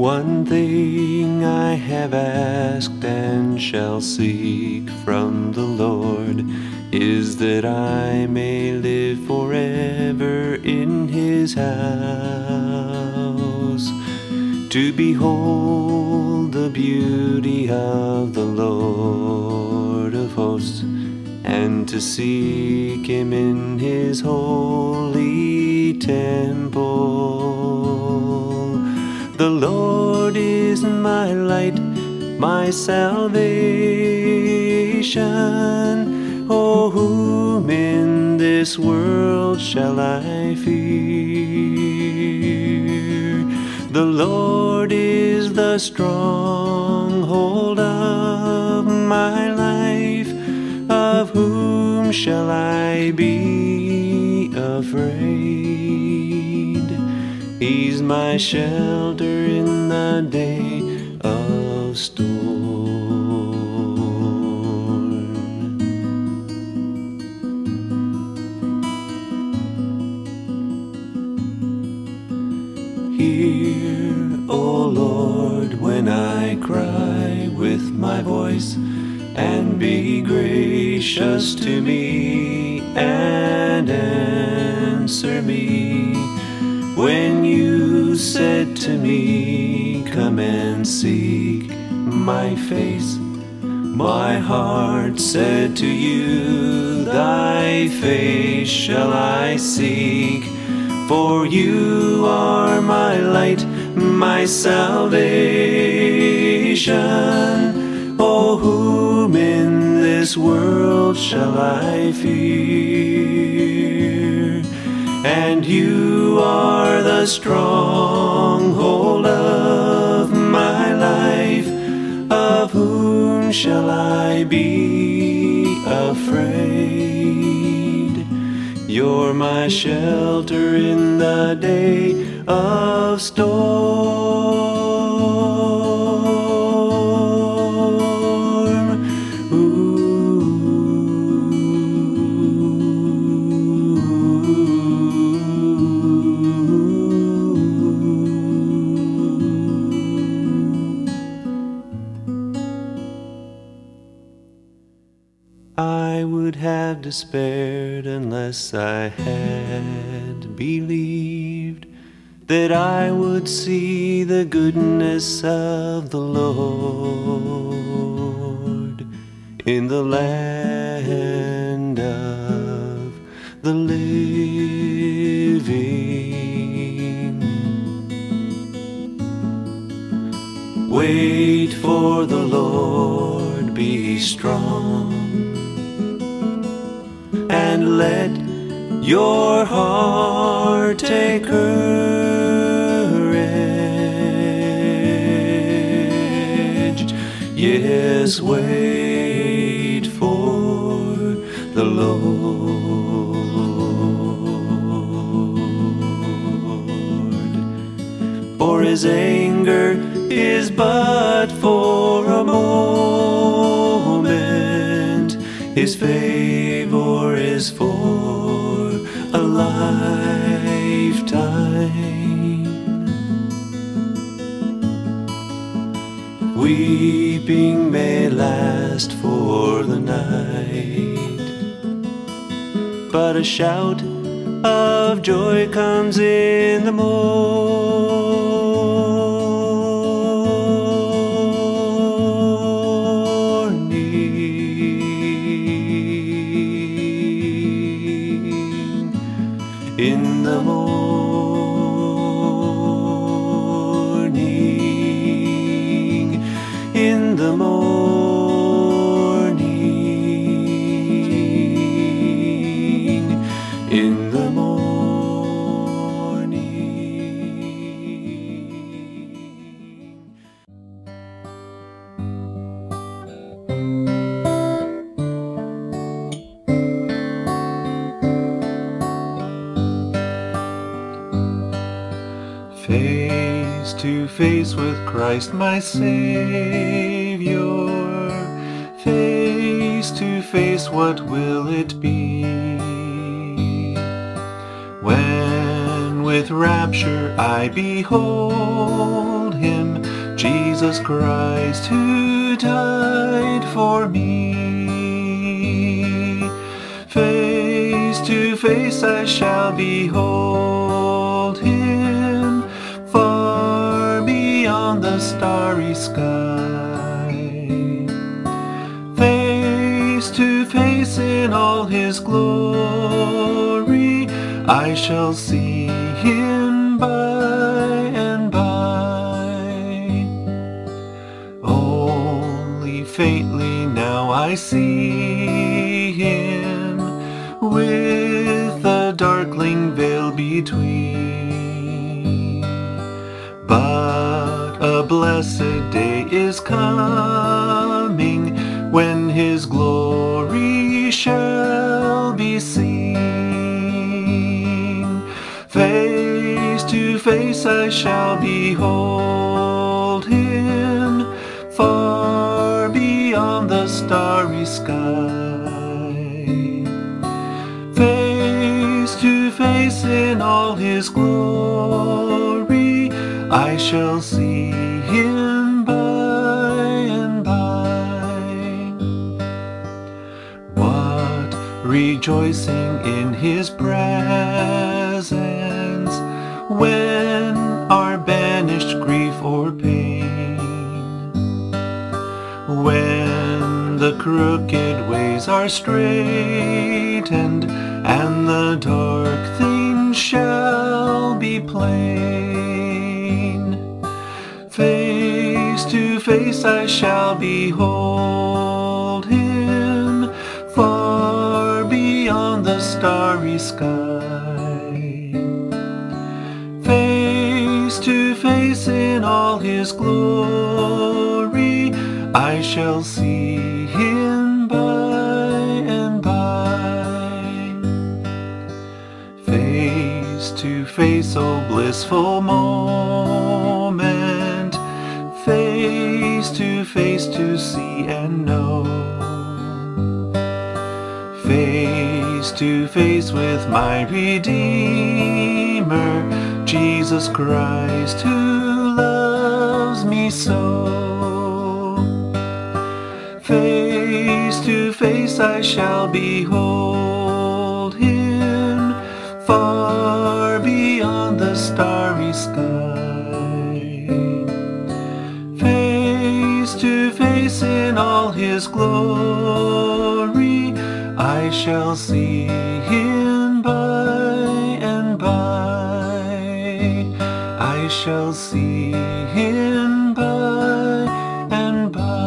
One thing I have asked and shall seek from the Lord, is that I may live forever in His house, to behold the beauty of the Lord of hosts, and to seek Him in His holy temple. The Lord is my light, my salvation. Oh, whom in this world shall I fear? The Lord is the stronghold of my life. Of whom shall I be afraid? He's my shelter in the day of storm. Hear, O Lord, when I cry with my voice, and be gracious to me and answer me. When you said to me, come and seek my face, my heart said to you, thy face shall I seek. For you are my light, my salvation. Oh, whom in this world shall I fear? And you are the stronghold of my life. Of whom shall I be afraid? You're my shelter in the day of storm. I would have despaired unless I had believed that I would see the goodness of the Lord in the land of the living. Wait for the Lord, be strong, and let your heart take courage. Yes, wait for the Lord. For His anger is but for a moment, His favor is for a lifetime. Weeping may last for the night, but a shout of joy comes in the morning. In the morning, in the morning, in the morning. Face to face with Christ my Savior, face to face, what will it be? When with rapture I behold him, Jesus Christ, who died for me. Face to face I shall behold him, far beyond the starry sky. Face to face in all his glory, I shall see him by and by. Only faintly now I see him, with a darkling veil between. But a blessed day is coming, when his glory shall be seen. Face to face I shall behold him, far beyond the starry sky. Face to face in all his glory, I shall see him by and by. What rejoicing in his presence, when our banished grief or pain, when the crooked ways are straightened, and the dark things shall be plain. Face to face I shall behold him, far beyond the starry sky. Face to face in all his glory, I shall see him by and by. Face to face, oh blissful moment, face to see and know. Face to face with my Redeemer, Jesus Christ, who loves me so. Face to face I shall behold him, far beyond the starry sky. Face to face in all his glory, I shall see him by and by. I shall see him by and by.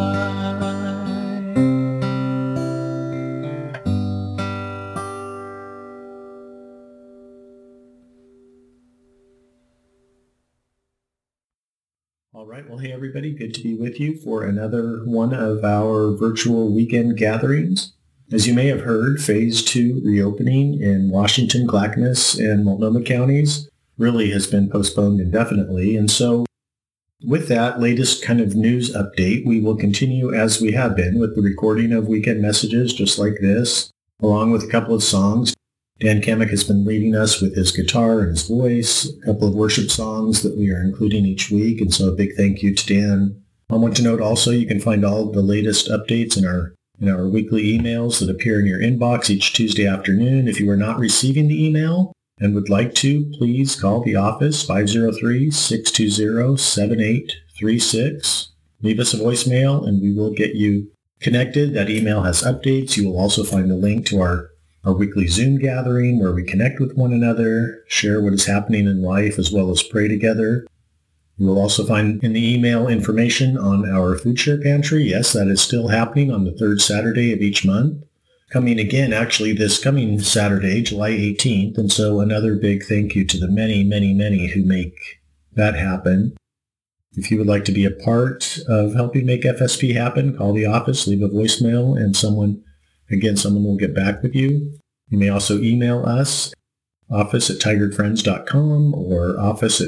All right. Well, hey, everybody. Good to be with you for another one of our virtual weekend gatherings. As you may have heard, Phase 2 reopening in Washington, Clackamas, and Multnomah counties really has been postponed indefinitely. And so with that latest kind of news update, we will continue as we have been with the recording of weekend messages just like this, along with a couple of songs. Dan Kamek has been leading us with his guitar and his voice, a couple of worship songs that we are including each week, and so a big thank you to Dan. I want to note also you can find all of the latest updates in our weekly emails that appear in your inbox each Tuesday afternoon. If you are not receiving the email and would like to, please call the office 503-620-7836. Leave us a voicemail and we will get you connected. That email has updates. You will also find a link to our weekly Zoom gathering where we connect with one another, share what is happening in life, as well as pray together. You will also find in the email information on our food share pantry. Yes, that is still happening on the third Saturday of each month. Coming again, actually, this coming Saturday, July 18th. And so another big thank you to the many, many, many who make that happen. If you would like to be a part of helping make FSP happen, call the office, leave a voicemail, and someone will get back with you. You may also email us, office@tigardfriends.com or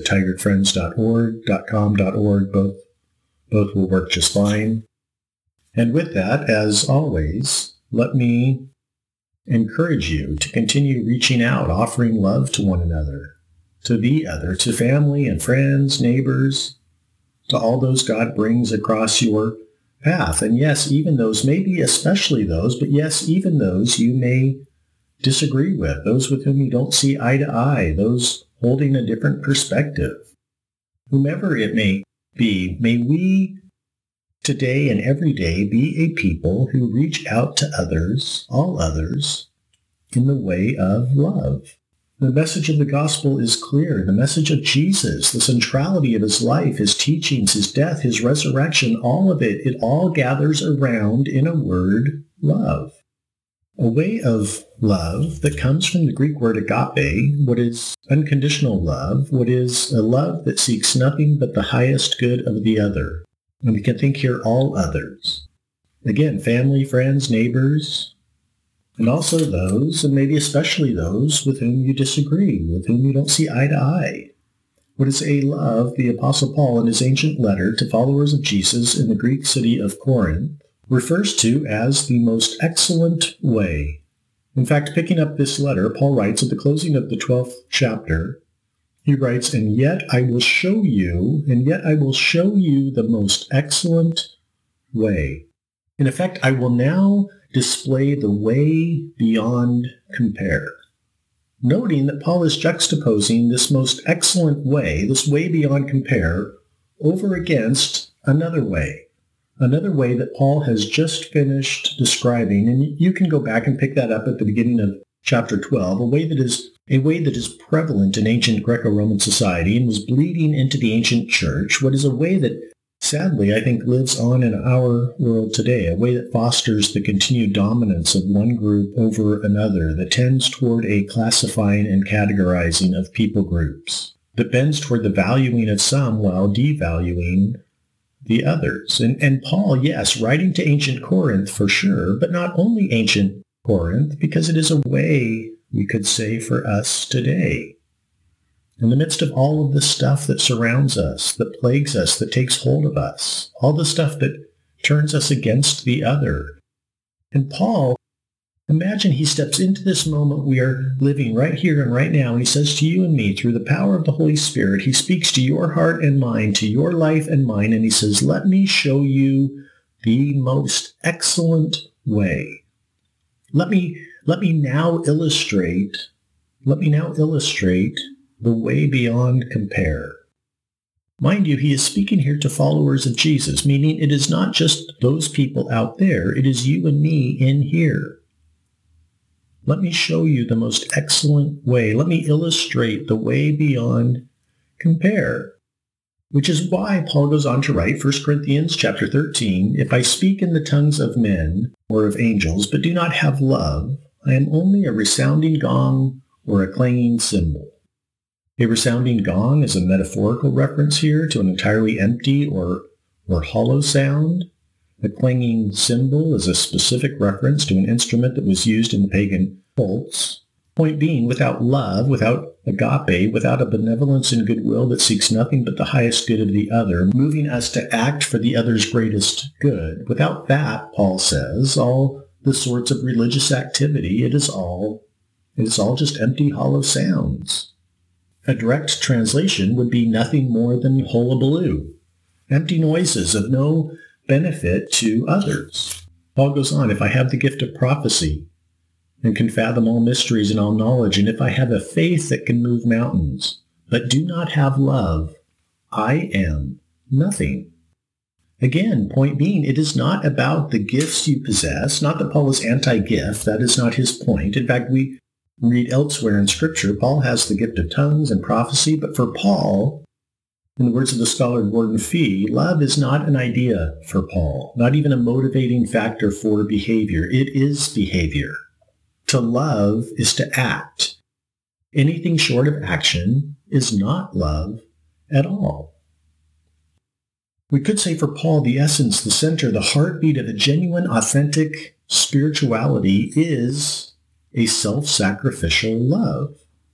office@tigardfriends.org.com.org. Both will work just fine. And with that, as always, let me encourage you to continue reaching out, offering love to one another, to the other, to family and friends, neighbors, to all those God brings across your path. And yes, even those, maybe especially those, but yes, even those you may disagree with, those with whom you don't see eye to eye, those holding a different perspective. Whomever it may be, may we today and every day be a people who reach out to others, all others, in the way of love. The message of the gospel is clear. The message of Jesus, the centrality of his life, his teachings, his death, his resurrection, all of it, it all gathers around in a word, love. A way of love that comes from the Greek word agape, what is unconditional love, what is a love that seeks nothing but the highest good of the other. And we can think here all others. Again, family, friends, neighbors, and also those, and maybe especially those, with whom you disagree, with whom you don't see eye to eye. What is a love, the Apostle Paul in his ancient letter to followers of Jesus in the Greek city of Corinth refers to as the most excellent way. In fact, picking up this letter, Paul writes at the closing of the 12th chapter, he writes, and yet I will show you the most excellent way. In effect, I will now display the way beyond compare. Noting that Paul is juxtaposing this most excellent way, this way beyond compare, over against another way that Paul has just finished describing. And you can go back and pick that up at the beginning of chapter 12, a way that is prevalent in ancient Greco-Roman society and was bleeding into the ancient church, what is a way that sadly, I think, lives on in our world today, a way that fosters the continued dominance of one group over another, that tends toward a classifying and categorizing of people groups, that bends toward the valuing of some while devaluing the others. And Paul, yes, writing to ancient Corinth for sure, but not only ancient Corinth, because it is a way, we could say, for us today. In the midst of all of the stuff that surrounds us, that plagues us, that takes hold of us, all the stuff that turns us against the other. And Paul, imagine he steps into this moment we are living right here and right now, and he says to you and me, through the power of the Holy Spirit, he speaks to your heart and mind, to your life and mine, and he says, let me show you the most excellent way. Let me now illustrate the way beyond compare. Mind you, he is speaking here to followers of Jesus, meaning it is not just those people out there, it is you and me in here. Let me show you the most excellent way. Let me illustrate the way beyond compare. Which is why Paul goes on to write 1 Corinthians chapter 13, if I speak in the tongues of men or of angels, but do not have love, I am only a resounding gong or a clanging cymbal. A resounding gong is a metaphorical reference here to an entirely empty or hollow sound. A clanging cymbal is a specific reference to an instrument that was used in the pagan cults. Point being, without love, without agape, without a benevolence and goodwill that seeks nothing but the highest good of the other, moving us to act for the other's greatest good, without that, Paul says, all the sorts of religious activity, it is all just empty, hollow sounds. A direct translation would be nothing more than hullabaloo, empty noises of no benefit to others. Paul goes on, if I have the gift of prophecy and can fathom all mysteries and all knowledge, and if I have a faith that can move mountains, but do not have love, I am nothing. Again, point being, it is not about the gifts you possess, not that Paul is anti-gift, that is not his point. In fact, we read elsewhere in Scripture, Paul has the gift of tongues and prophecy, but for Paul, in the words of the scholar Gordon Fee, love is not an idea for Paul, not even a motivating factor for behavior. It is behavior. To love is to act. Anything short of action is not love at all. We could say for Paul, the essence, the center, the heartbeat of a genuine, authentic spirituality is a self-sacrificial love.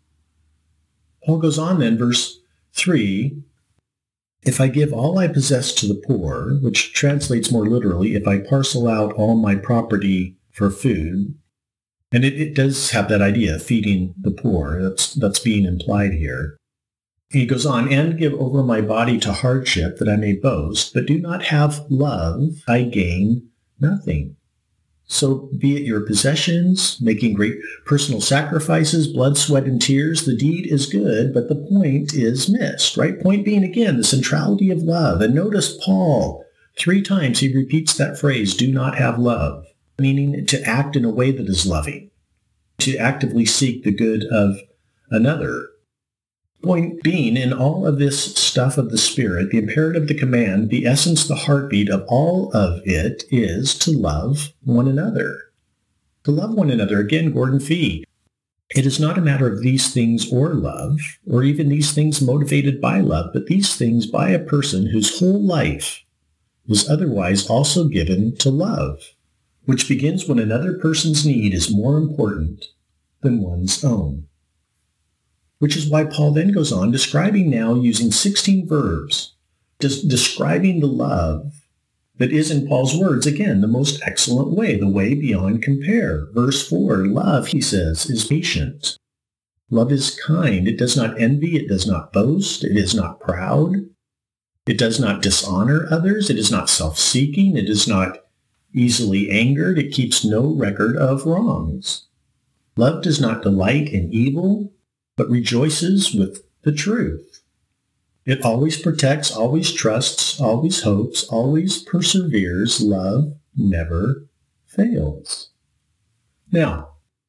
Paul goes on then, verse 3, if I give all I possess to the poor, which translates more literally, if I parcel out all my property for food, and it does have that idea of feeding the poor, that's being implied here. He goes on, and give over my body to hardship that I may boast, but do not have love, I gain nothing. So be it your possessions, making great personal sacrifices, blood, sweat, and tears, the deed is good, but the point is missed, right? Point being, again, the centrality of love. And notice Paul, 3 times he repeats that phrase, do not have love, meaning to act in a way that is loving, to actively seek the good of another. Point being, in all of this stuff of the Spirit, the imperative, the command, the essence, the heartbeat of all of it is to love one another. To love one another. Again, Gordon Fee. It is not a matter of these things or love, or even these things motivated by love, but these things by a person whose whole life is otherwise also given to love, which begins when another person's need is more important than one's own. Which is why Paul then goes on, describing now using 16 verbs, describing the love that is, in Paul's words, again, the most excellent way, the way beyond compare. Verse 4, love, he says, is patient. Love is kind. It does not envy. It does not boast. It is not proud. It does not dishonor others. It is not self-seeking. It is not easily angered. It keeps no record of wrongs. Love does not delight in evil, but rejoices with the truth. It always protects, always trusts, always hopes, always perseveres. Love never fails. Now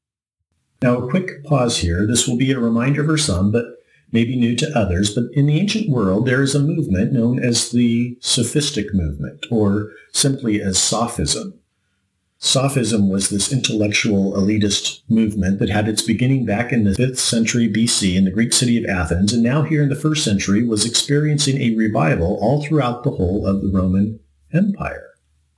a quick pause here. This will be a reminder for some, but maybe new to others. But in the ancient world, there is a movement known as the sophistic movement, or simply as Sophism. Sophism was this intellectual elitist movement that had its beginning back in the 5th century BC in the Greek city of Athens, and now here in the 1st century was experiencing a revival all throughout the whole of the Roman Empire.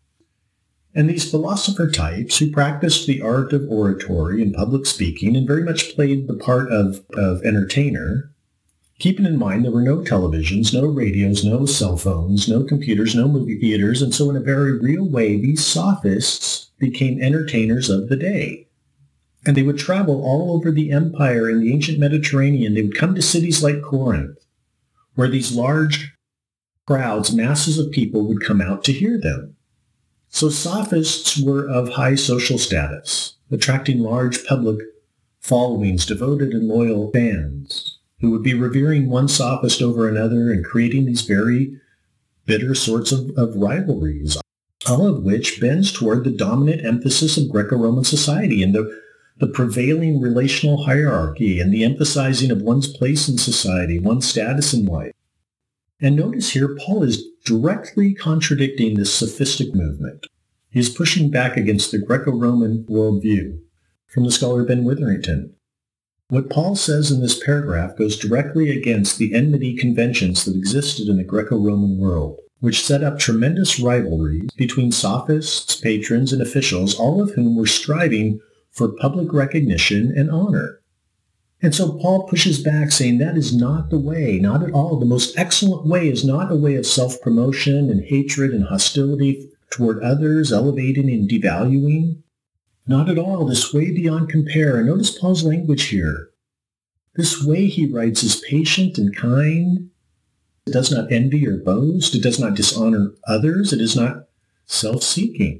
And these philosopher types who practiced the art of oratory and public speaking and very much played the part of entertainer, keeping in mind there were no televisions, no radios, no cell phones, no computers, no movie theaters, and so in a very real way, these sophists became entertainers of the day. And they would travel all over the empire in the ancient Mediterranean. They would come to cities like Corinth, where these large crowds, masses of people would come out to hear them. So sophists were of high social status, attracting large public followings, devoted and loyal fans, who would be revering one sophist over another and creating these very bitter sorts of rivalries, all of which bends toward the dominant emphasis of Greco-Roman society and the prevailing relational hierarchy and the emphasizing of one's place in society, one's status in life. And notice here, Paul is directly contradicting this sophistic movement. He's pushing back against the Greco-Roman worldview from the scholar Ben Witherington. What Paul says in this paragraph goes directly against the enmity conventions that existed in the Greco-Roman world, which set up tremendous rivalries between sophists, patrons, and officials, all of whom were striving for public recognition and honor. And so Paul pushes back, saying that is not the way, not at all. The most excellent way is not a way of self-promotion and hatred and hostility toward others, elevating and devaluing. Not at all. This way beyond compare. And notice Paul's language here. This way, he writes, is patient and kind. It does not envy or boast. It does not dishonor others. It is not self-seeking.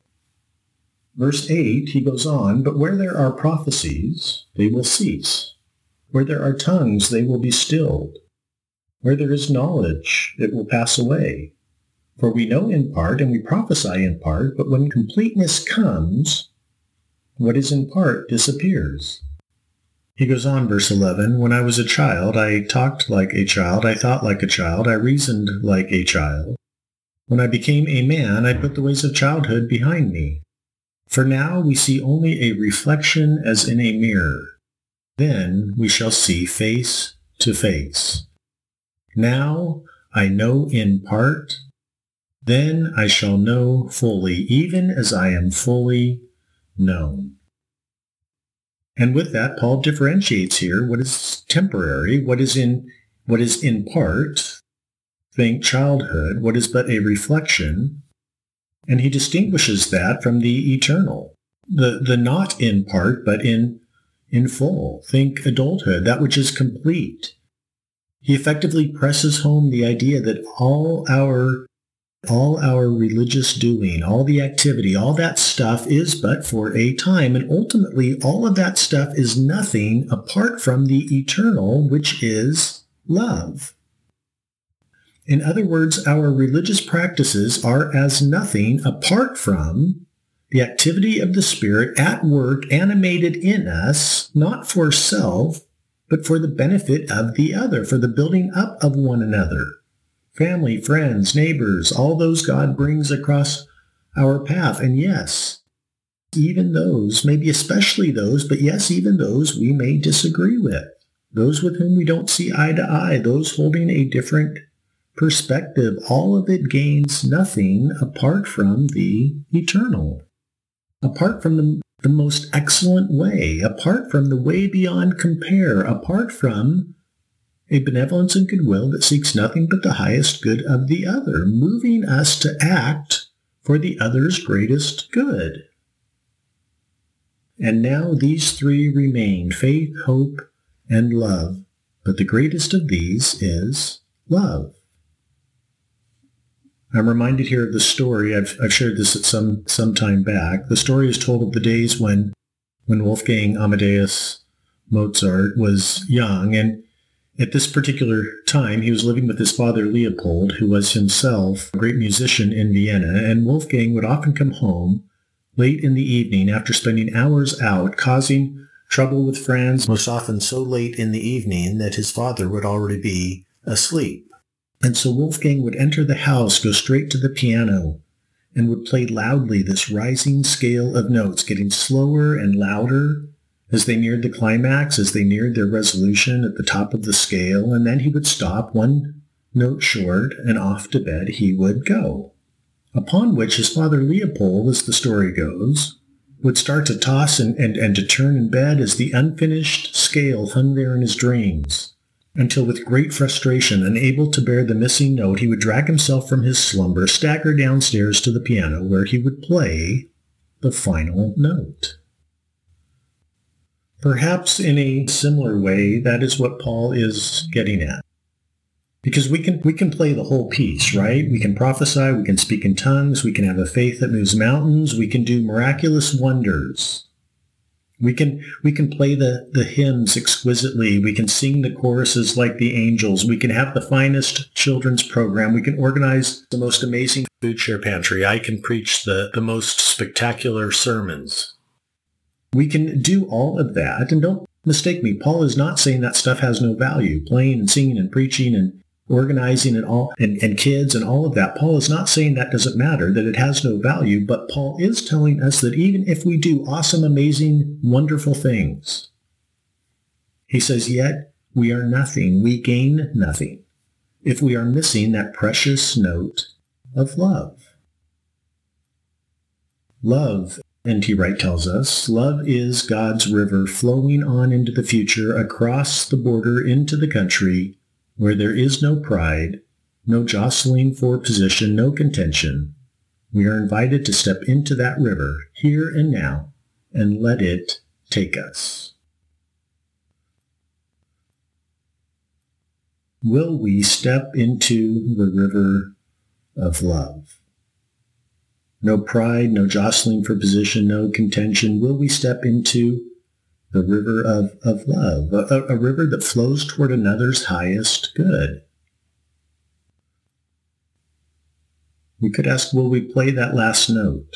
Verse 8, he goes on, but where there are prophecies, they will cease. Where there are tongues, they will be stilled. Where there is knowledge, it will pass away. For we know in part and we prophesy in part, but when completeness comes, what is in part disappears. He goes on, verse 11, when I was a child, I talked like a child, I thought like a child, I reasoned like a child. When I became a man, I put the ways of childhood behind me. For now we see only a reflection as in a mirror. Then we shall see face to face. Now I know in part, then I shall know fully, even as I am fully known. And with that, Paul differentiates here what is temporary, what is in part, think childhood, what is but a reflection, and he distinguishes that from the eternal, the not in part, but in full. Think adulthood, that which is complete. He effectively presses home the idea that all our religious doing, all the activity, all that stuff is but for a time. And ultimately, all of that stuff is nothing apart from the eternal, which is love. In other words, our religious practices are as nothing apart from the activity of the Spirit at work animated in us, not for self, but for the benefit of the other, for the building up of one another. Family, friends, neighbors, all those God brings across our path. And yes, even those, maybe especially those, but yes, even those we may disagree with. Those with whom we don't see eye to eye, those holding a different perspective. All of it gains nothing apart from the eternal, apart from the most excellent way, apart from the way beyond compare, apart from a benevolence and goodwill that seeks nothing but the highest good of the other, moving us to act for the other's greatest good. And now these three remain, faith, hope, and love. But the greatest of these is love. I'm reminded here of the story. I've shared this at some time back. The story is told of the days when Wolfgang Amadeus Mozart was young, and at this particular time, he was living with his father Leopold, who was himself a great musician in Vienna, and Wolfgang would often come home late in the evening after spending hours out, causing trouble with friends, most often so late in the evening that his father would already be asleep. And so Wolfgang would enter the house, go straight to the piano, and would play loudly this rising scale of notes, getting slower and louder as they neared the climax, as they neared their resolution at the top of the scale, and then he would stop one note short, and off to bed he would go. Upon which his father Leopold, as the story goes, would start to toss and to turn in bed as the unfinished scale hung there in his dreams, until with great frustration, unable to bear the missing note, he would drag himself from his slumber, stagger downstairs to the piano, where he would play the final note. Perhaps in a similar way, that is what Paul is getting at. Because we can play the whole piece, right? We can prophesy, we can speak in tongues, we can have a faith that moves mountains, we can do miraculous wonders. We can play the hymns exquisitely, we can sing the choruses like the angels, we can have the finest children's program, we can organize the most amazing food share pantry, I can preach the most spectacular sermons. We can do all of that, and don't mistake me, Paul is not saying that stuff has no value, playing and singing and preaching and organizing and all and kids and all of that. Paul is not saying that doesn't matter, that it has no value, but Paul is telling us that even if we do awesome, amazing, wonderful things, he says, yet we are nothing, we gain nothing, if we are missing that precious note of love. Love, N.T. Wright tells us, love is God's river flowing on into the future, across the border into the country, where there is no pride, no jostling for position, no contention. We are invited to step into that river, here and now, and let it take us. Will we step into the river of love? No pride, no jostling for position, no contention. Will we step into the river of love, a river that flows toward another's highest good? We could ask, will we play that last note?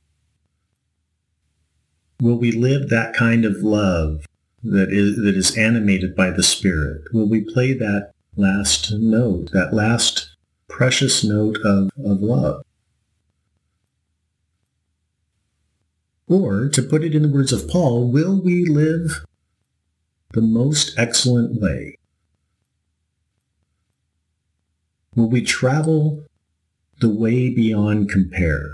Will we live that kind of love that is animated by the Spirit? Will we play that last note, that last precious note of love? Or, to put it in the words of Paul, will we live the most excellent way? Will we travel the way beyond compare?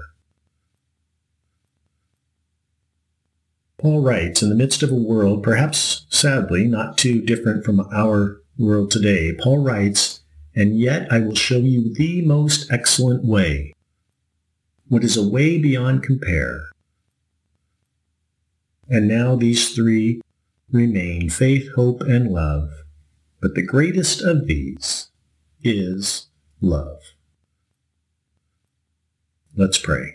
Paul writes, in the midst of a world, perhaps sadly not too different from our world today, Paul writes, and yet I will show you the most excellent way, what is a way beyond compare. And now these three remain, faith, hope, and love. But the greatest of these is love. Let's pray.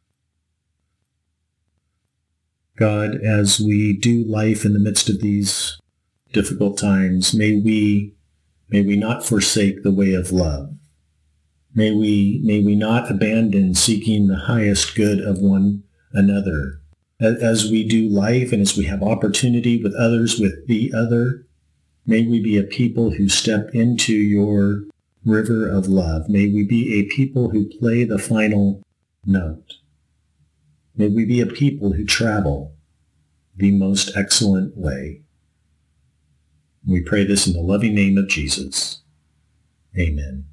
God, as we do life in the midst of these difficult times, may we not forsake the way of love. May we not abandon seeking the highest good of one another. As we do life and as we have opportunity with others, with the other, may we be a people who step into your river of love. May we be a people who play the final note. May we be a people who travel the most excellent way. We pray this in the loving name of Jesus. Amen.